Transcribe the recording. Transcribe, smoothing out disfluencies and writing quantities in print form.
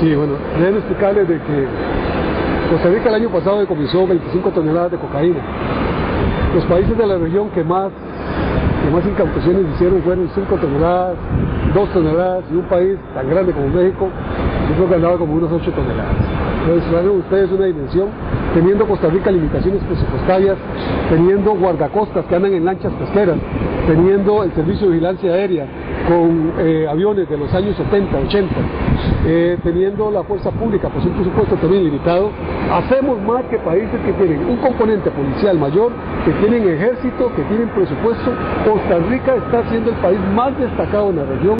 Sí, bueno, déjenme explicarles de que Costa Rica el año pasado decomisó 25 toneladas de cocaína. Los países de la región que más incautaciones hicieron fueron 5 toneladas, 2 toneladas, y un país tan grande como México, yo creo que andaba como unos 8 toneladas. Entonces, vean ustedes una dimensión, teniendo Costa Rica limitaciones presupuestarias, teniendo guardacostas que andan en lanchas pesqueras, teniendo el servicio de vigilancia aérea con aviones de los años 70, 80, teniendo la fuerza pública, pues un presupuesto también limitado, hacemos más que países que tienen un componente policial mayor, que tienen ejército, que tienen presupuesto. Costa Rica está siendo el país más destacado en la región